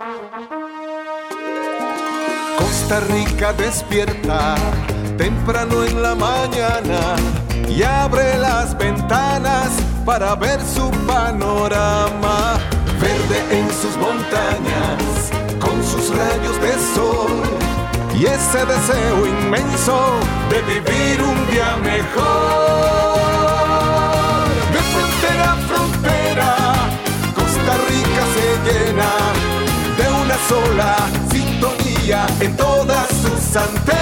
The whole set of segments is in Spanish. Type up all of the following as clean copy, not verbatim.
Costa Rica despierta temprano en la mañana y abre las ventanas para ver su panorama. Verde en sus montañas, con sus rayos de sol y ese deseo inmenso de vivir un día mejor. De frontera a frontera, Costa Rica se llena de una sola sintonía en todas sus antenas.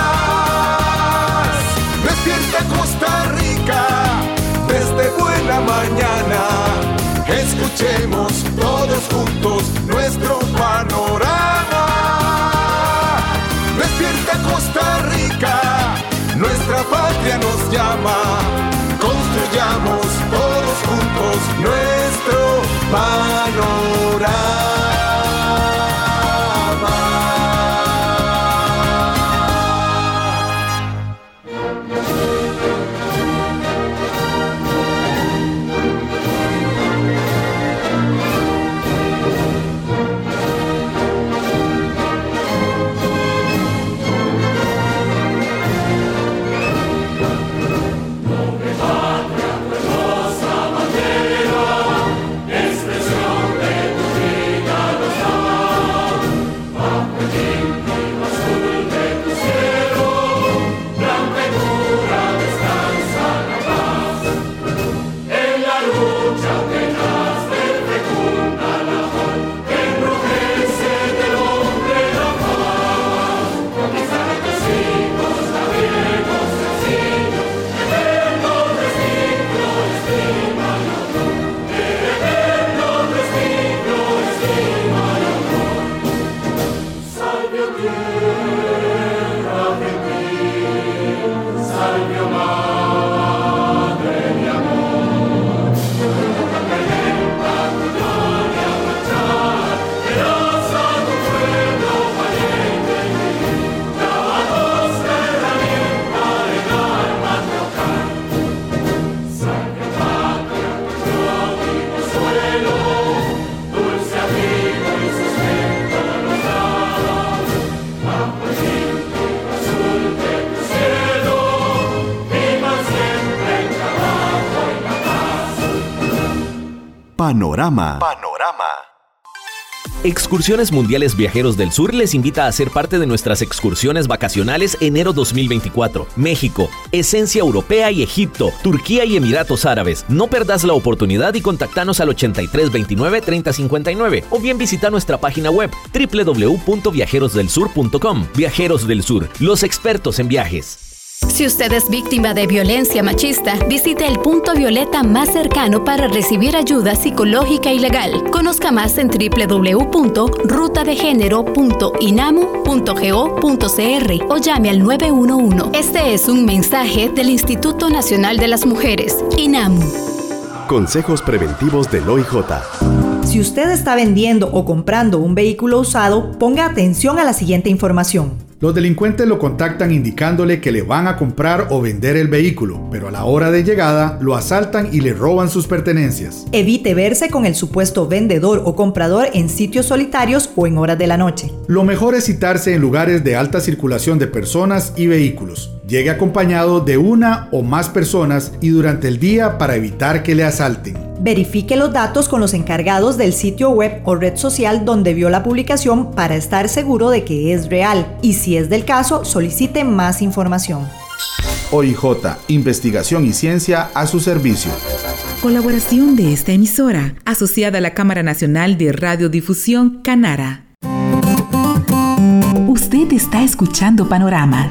Despierta Costa Rica desde buena mañana. Escuchemos todos juntos nuestro panorama. Despierta Costa Rica, nuestra patria nos llama. Construyamos todos juntos nuestro panorama. Panorama. Excursiones Mundiales Viajeros del Sur les invita a ser parte de nuestras excursiones vacacionales enero 2024. México, Esencia Europea y Egipto, Turquía y Emiratos Árabes. No perdas la oportunidad y contactanos al 8329-3059 o bien visita nuestra página web www.viajerosdelsur.com. Viajeros del Sur, los expertos en viajes. Si usted es víctima de violencia machista, visite el punto violeta más cercano para recibir ayuda psicológica y legal. Conozca más en www.rutadegenero.inamu.go.cr o llame al 911. Este es un mensaje del Instituto Nacional de las Mujeres, INAMU. Consejos preventivos del OIJ. Si usted está vendiendo o comprando un vehículo usado, ponga atención a la siguiente información. Los delincuentes lo contactan indicándole que le van a comprar o vender el vehículo, pero a la hora de llegada lo asaltan y le roban sus pertenencias. Evite verse con el supuesto vendedor o comprador en sitios solitarios o en horas de la noche. Lo mejor es citarse en lugares de alta circulación de personas y vehículos. Llegue acompañado de una o más personas y durante el día para evitar que le asalten. Verifique los datos con los encargados del sitio web o red social donde vio la publicación para estar seguro de que es real y si es del caso, solicite más información. OIJ, investigación y ciencia a su servicio. Colaboración de esta emisora, asociada a la Cámara Nacional de Radiodifusión, Canara. Usted está escuchando Panorama.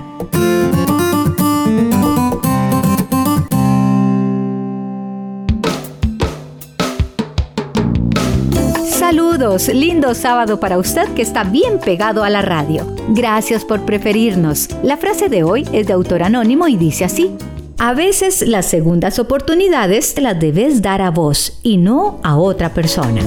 Saludos, lindo sábado para usted que está bien pegado a la radio. Gracias por preferirnos. La frase de hoy es de autor anónimo y dice así: a veces las segundas oportunidades las debes dar a vos y no a otra persona.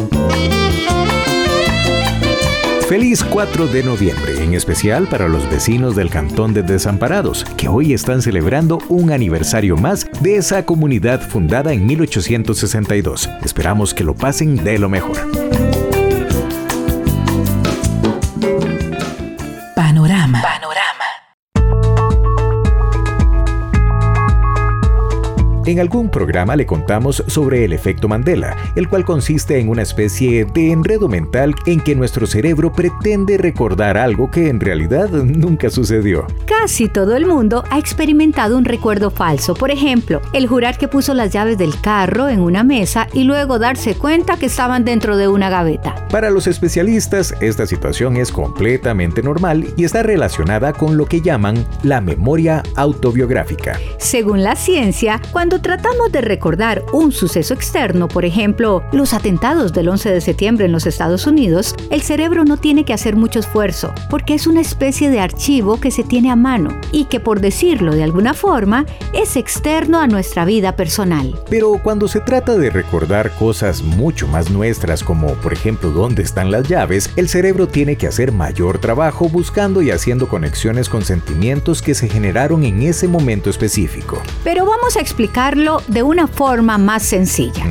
Feliz 4 de noviembre, en especial para los vecinos del Cantón de Desamparados, que hoy están celebrando un aniversario más de esa comunidad fundada en 1862. Esperamos que lo pasen de lo mejor. En algún programa le contamos sobre el efecto Mandela, el cual consiste en una especie de enredo mental en que nuestro cerebro pretende recordar algo que en realidad nunca sucedió. Casi todo el mundo ha experimentado un recuerdo falso. Por ejemplo, el jurar que puso las llaves del carro en una mesa y luego darse cuenta que estaban dentro de una gaveta. Para los especialistas, esta situación es completamente normal y está relacionada con lo que llaman la memoria autobiográfica. Según la ciencia, cuando tratamos de recordar un suceso externo, por ejemplo, los atentados del 11 de septiembre en los Estados Unidos, el cerebro no tiene que hacer mucho esfuerzo, porque es una especie de archivo que se tiene a mano y que, por decirlo de alguna forma, es externo a nuestra vida personal. Pero cuando se trata de recordar cosas mucho más nuestras, como por ejemplo dónde están las llaves, el cerebro tiene que hacer mayor trabajo buscando y haciendo conexiones con sentimientos que se generaron en ese momento específico. Pero vamos a explicarlo de una forma más sencilla.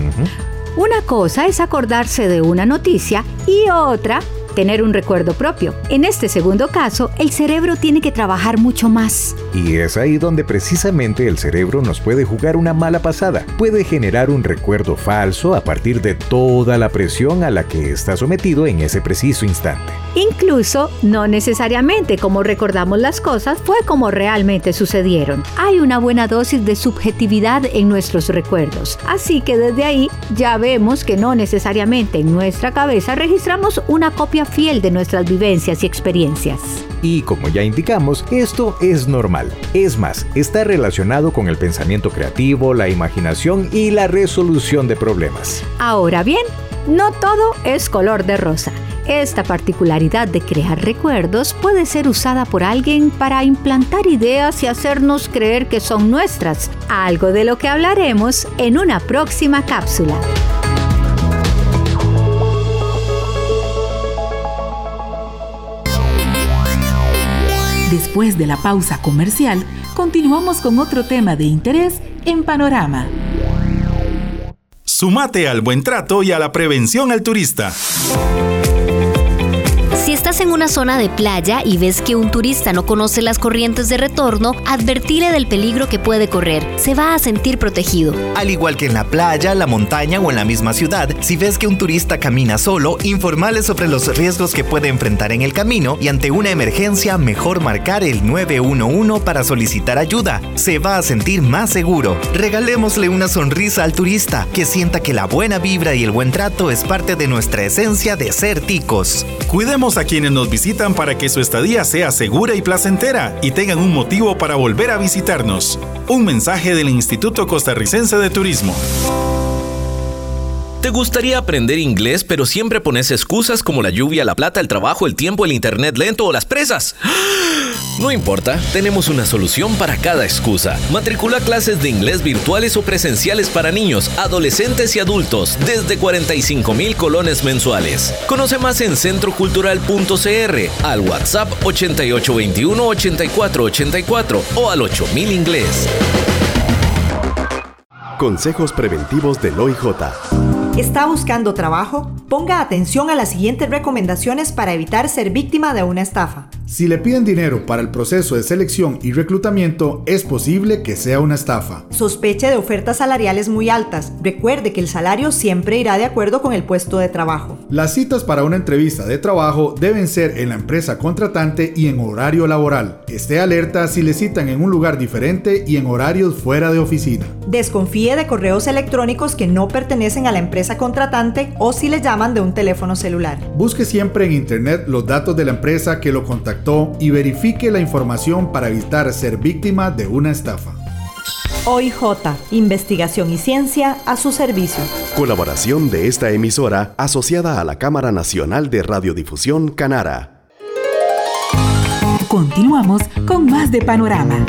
Una cosa es acordarse de una noticia y otra, tener un recuerdo propio. En este segundo caso, el cerebro tiene que trabajar mucho más. Y es ahí donde precisamente el cerebro nos puede jugar una mala pasada. Puede generar un recuerdo falso a partir de toda la presión a la que está sometido en ese preciso instante. Incluso, no necesariamente como recordamos las cosas fue como realmente sucedieron. Hay una buena dosis de subjetividad en nuestros recuerdos. Así que desde ahí ya vemos que no necesariamente en nuestra cabeza registramos una copia fiel de nuestras vivencias y experiencias. Y como ya indicamos, esto es normal. Es más, está relacionado con el pensamiento creativo, la imaginación y la resolución de problemas. Ahora bien, no todo es color de rosa. Esta particularidad de crear recuerdos puede ser usada por alguien para implantar ideas y hacernos creer que son nuestras, algo de lo que hablaremos en una próxima cápsula. Después de la pausa comercial, continuamos con otro tema de interés en Panorama. Súmate al buen trato y a la prevención al turista. Si estás en una zona de playa y ves que un turista no conoce las corrientes de retorno, advertile del peligro que puede correr. Se va a sentir protegido. Al igual que en la playa, la montaña o en la misma ciudad, si ves que un turista camina solo, informale sobre los riesgos que puede enfrentar en el camino y ante una emergencia, mejor marcar el 911 para solicitar ayuda. Se va a sentir más seguro. Regalémosle una sonrisa al turista, que sienta que la buena vibra y el buen trato es parte de nuestra esencia de ser ticos. Cuidemos a quienes nos visitan para que su estadía sea segura y placentera y tengan un motivo para volver a visitarnos. Un mensaje del Instituto Costarricense de Turismo. ¿Te gustaría aprender inglés pero siempre pones excusas como la lluvia, la plata, el trabajo, el tiempo, el internet lento o las presas? No importa, tenemos una solución para cada excusa. Matricula clases de inglés virtuales o presenciales para niños, adolescentes y adultos desde 45,000 colones mensuales. Conoce más en centrocultural.cr, al WhatsApp 8821-8484 o al 8000 inglés. Consejos preventivos del OIJ. ¿Está buscando trabajo? Ponga atención a las siguientes recomendaciones para evitar ser víctima de una estafa. Si le piden dinero para el proceso de selección y reclutamiento, es posible que sea una estafa. Sospeche de ofertas salariales muy altas. Recuerde que el salario siempre irá de acuerdo con el puesto de trabajo. Las citas para una entrevista de trabajo deben ser en la empresa contratante y en horario laboral. Esté alerta si le citan en un lugar diferente y en horarios fuera de oficina. Desconfíe de correos electrónicos que no pertenecen a la empresa contratante o si le llaman de un teléfono celular. Busque siempre en internet los datos de la empresa que lo contactó y verifique la información para evitar ser víctima de una estafa. OIJ, investigación y ciencia a su servicio. Colaboración de esta emisora asociada a la Cámara Nacional de Radiodifusión Canara. Continuamos con más de Panorama.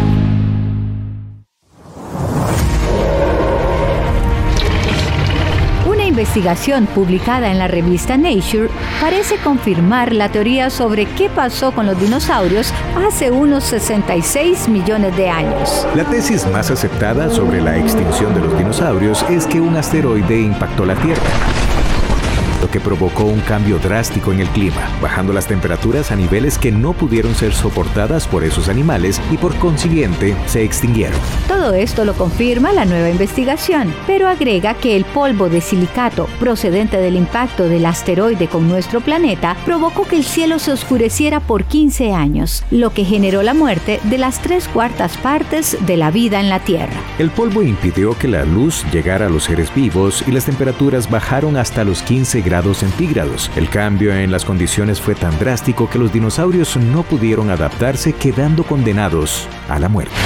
Una investigación publicada en la revista Nature parece confirmar la teoría sobre qué pasó con los dinosaurios hace unos 66 millones de años. La tesis más aceptada sobre la extinción de los dinosaurios es que un asteroide impactó la Tierra. lo que provocó un cambio drástico en el clima, bajando las temperaturas a niveles que no pudieron ser soportadas por esos animales y por consiguiente se extinguieron. Todo esto lo confirma la nueva investigación, pero agrega que el polvo de silicato procedente del impacto del asteroide con nuestro planeta provocó que el cielo se oscureciera por 15 años, lo que generó la muerte de las 3/4 partes de la vida en la Tierra. El polvo impidió que la luz llegara a los seres vivos y las temperaturas bajaron hasta los 15 grados centígrados. El cambio en las condiciones fue tan drástico que los dinosaurios no pudieron adaptarse, quedando condenados a la muerte.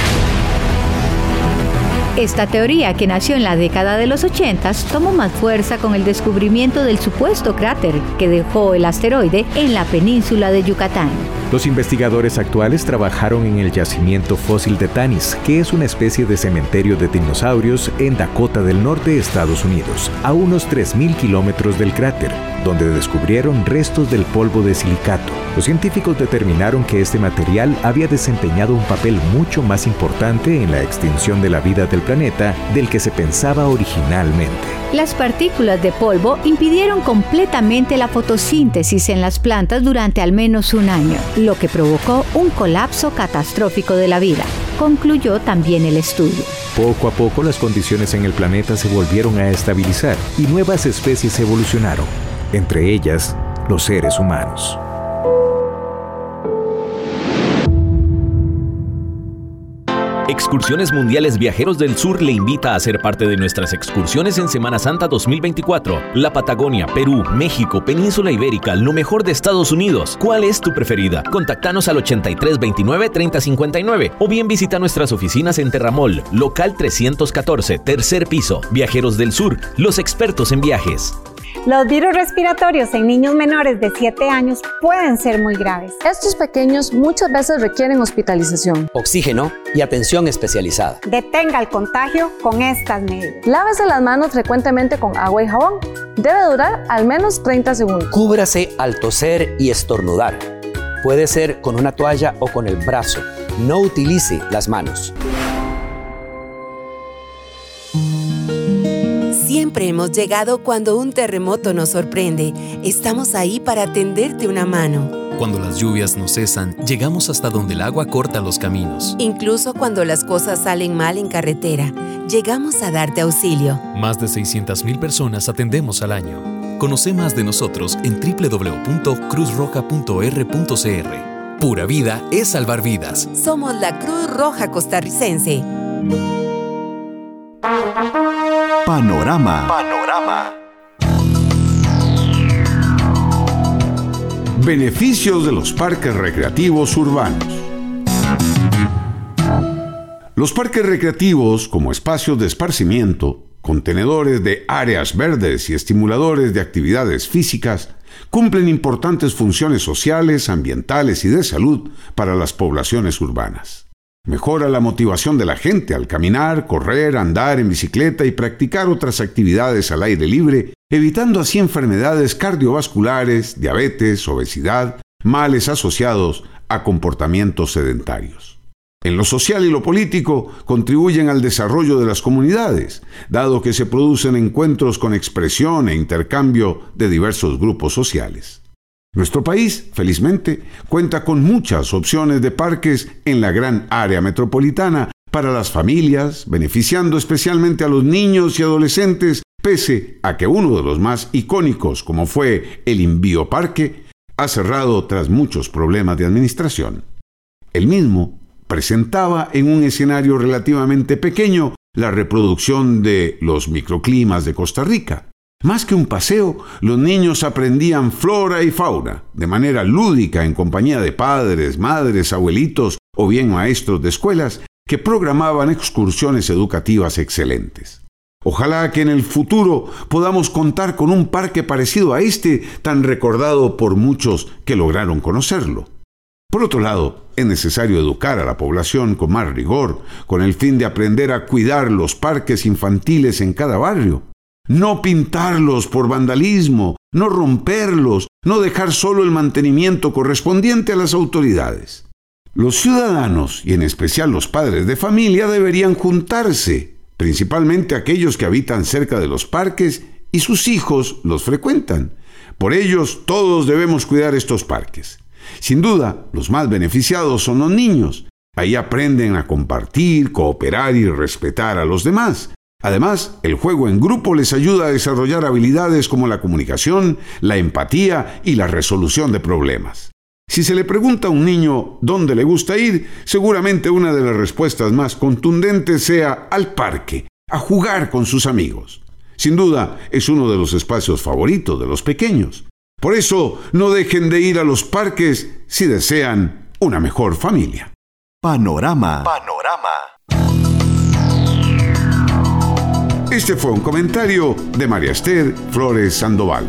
Esta teoría, que nació en la década de los 80, tomó más fuerza con el descubrimiento del supuesto cráter que dejó el asteroide en la península de Yucatán. Los investigadores actuales trabajaron en el yacimiento fósil de Tanis, que es una especie de cementerio de dinosaurios en Dakota del Norte, Estados Unidos, a unos 3.000 kilómetros del cráter, donde descubrieron restos del polvo de silicato. Los científicos determinaron que este material había desempeñado un papel mucho más importante en la extinción de la vida del planeta del que se pensaba originalmente. Las partículas de polvo impidieron completamente la fotosíntesis en las plantas durante al menos un año, lo que provocó un colapso catastrófico de la vida, concluyó también el estudio. Poco a poco las condiciones en el planeta se volvieron a estabilizar y nuevas especies evolucionaron, entre ellas los seres humanos. Excursiones Mundiales Viajeros del Sur le invita a ser parte de nuestras excursiones en Semana Santa 2024. La Patagonia, Perú, México, Península Ibérica, lo mejor de Estados Unidos. ¿Cuál es tu preferida? Contáctanos al 8329-3059 o bien visita nuestras oficinas en Terramol, local 314, tercer piso. Viajeros del Sur, los expertos en viajes. Los virus respiratorios en niños menores de 7 años pueden ser muy graves. Estos pequeños muchas veces requieren hospitalización, oxígeno y atención especializada. Detenga el contagio con estas medidas. Lávese las manos frecuentemente con agua y jabón. Debe durar al menos 30 segundos. Cúbrase al toser y estornudar. Puede ser con una toalla o con el brazo. No utilice las manos. Siempre hemos llegado cuando un terremoto nos sorprende. Estamos ahí para tenderte una mano. Cuando las lluvias no cesan, llegamos hasta donde el agua corta los caminos. Incluso cuando las cosas salen mal en carretera, llegamos a darte auxilio. Más de 600,000 personas atendemos al año. Conoce más de nosotros en www.cruzroja.r.cr. Pura vida es salvar vidas. Somos la Cruz Roja Costarricense. Panorama. Beneficios de los parques recreativos urbanos. Los parques recreativos, como espacios de esparcimiento, contenedores de áreas verdes y estimuladores de actividades físicas, cumplen importantes funciones sociales, ambientales y de salud para las poblaciones urbanas. Mejora la motivación de la gente al caminar, correr, andar en bicicleta y practicar otras actividades al aire libre, evitando así enfermedades cardiovasculares, diabetes, obesidad, males asociados a comportamientos sedentarios. En lo social y lo político contribuyen al desarrollo de las comunidades, dado que se producen encuentros con expresión e intercambio de diversos grupos sociales. Nuestro país, felizmente, cuenta con muchas opciones de parques en la gran área metropolitana para las familias, beneficiando especialmente a los niños y adolescentes, pese a que uno de los más icónicos, como fue el Invío Parque, ha cerrado tras muchos problemas de administración. El mismo presentaba en un escenario relativamente pequeño la reproducción de los microclimas de Costa Rica. Más que un paseo, los niños aprendían flora y fauna de manera lúdica en compañía de padres, madres, abuelitos o bien maestros de escuelas que programaban excursiones educativas excelentes. Ojalá que en el futuro podamos contar con un parque parecido a este tan recordado por muchos que lograron conocerlo. Por otro lado, es necesario educar a la población con más rigor, con el fin de aprender a cuidar los parques infantiles en cada barrio. No pintarlos por vandalismo, no romperlos, no dejar solo el mantenimiento correspondiente a las autoridades. Los ciudadanos, y en especial los padres de familia, deberían juntarse, principalmente aquellos que habitan cerca de los parques y sus hijos los frecuentan, Por ellos, todos debemos cuidar estos parques. Sin duda, los más beneficiados son los niños. Ahí aprenden a compartir, cooperar y respetar a los demás. Además, el juego en grupo les ayuda a desarrollar habilidades como la comunicación, la empatía y la resolución de problemas. Si se le pregunta a un niño dónde le gusta ir, seguramente una de las respuestas más contundentes sea al parque, a jugar con sus amigos. Sin duda, es uno de los espacios favoritos de los pequeños. Por eso, no dejen de ir a los parques si desean una mejor familia. Panorama. Este fue un comentario de María Esther Flores Sandoval.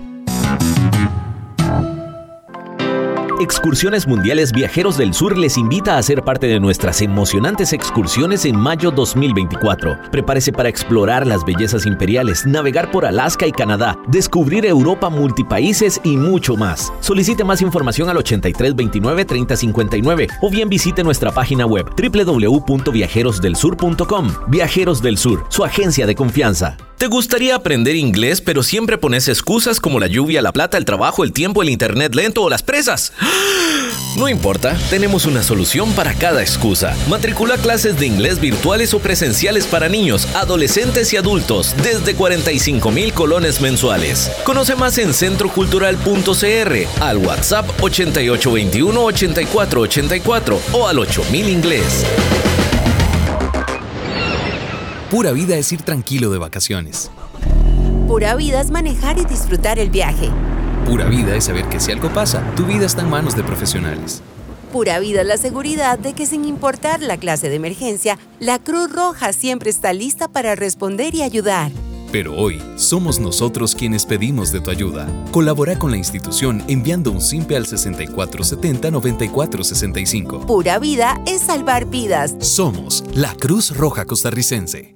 Excursiones Mundiales Viajeros del Sur les invita a ser parte de nuestras emocionantes excursiones en mayo 2024. Prepárese para explorar las bellezas imperiales, navegar por Alaska y Canadá, descubrir Europa multipaíses y mucho más. Solicite más información al 8329-3059 o bien visite nuestra página web www.viajerosdelsur.com. Viajeros del Sur, su agencia de confianza. ¿Te gustaría aprender inglés, pero siempre pones excusas como la lluvia, la plata, el trabajo, el tiempo, el internet lento o las presas? No importa, tenemos una solución para cada excusa. Matricula clases de inglés virtuales o presenciales para niños, adolescentes y adultos desde 45,000 colones mensuales. Conoce más en centrocultural.cr, al WhatsApp 8821-8484 o al 8000 inglés. Pura vida es ir tranquilo de vacaciones. Pura vida es manejar y disfrutar el viaje. Pura vida es saber que si algo pasa, tu vida está en manos de profesionales. Pura vida es la seguridad de que sin importar la clase de emergencia, la Cruz Roja siempre está lista para responder y ayudar. Pero hoy, somos nosotros quienes pedimos de tu ayuda. Colabora con la institución enviando un simpe al 6470-9465. Pura vida es salvar vidas. Somos la Cruz Roja Costarricense.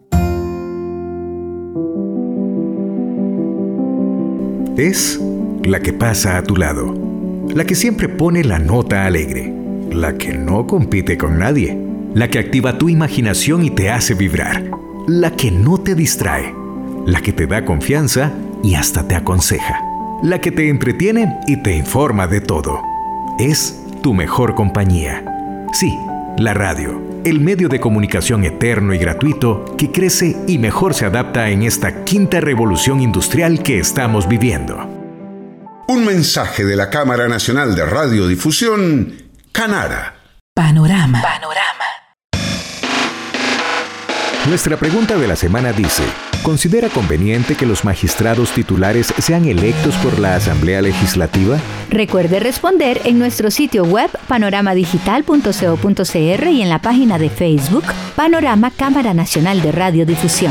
Es la que pasa a tu lado, la que siempre pone la nota alegre, la que no compite con nadie, la que activa tu imaginación y te hace vibrar, la que no te distrae, la que te da confianza y hasta te aconseja, la que te entretiene y te informa de todo. Es tu mejor compañía. Sí, la radio, el medio de comunicación eterno y gratuito que crece y mejor se adapta en esta quinta revolución industrial que estamos viviendo. Un mensaje de la Cámara Nacional de Radiodifusión, Canara. Panorama. Nuestra pregunta de la semana dice: ¿considera conveniente que los magistrados titulares sean electos por la Asamblea Legislativa? Recuerde responder en nuestro sitio web panoramadigital.co.cr y en la página de Facebook Panorama Cámara Nacional de Radiodifusión.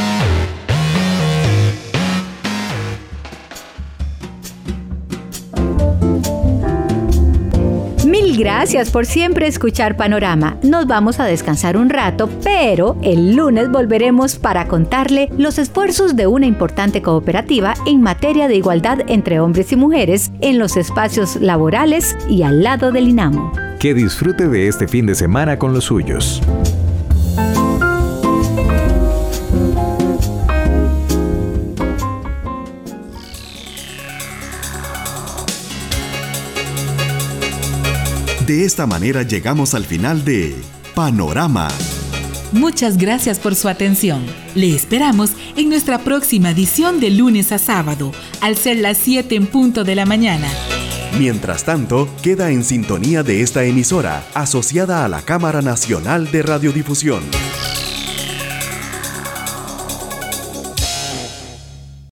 Mil gracias por siempre escuchar Panorama. Nos vamos a descansar un rato, pero el lunes volveremos para contarle los esfuerzos de una importante cooperativa en materia de igualdad entre hombres y mujeres en los espacios laborales y al lado del INAMO. Que disfrute de este fin de semana con los suyos. De esta manera llegamos al final de Panorama. Muchas gracias por su atención. Le esperamos en nuestra próxima edición de lunes a sábado, al ser las 7 en punto de la mañana. Mientras tanto, queda en sintonía de esta emisora, asociada a la Cámara Nacional de Radiodifusión.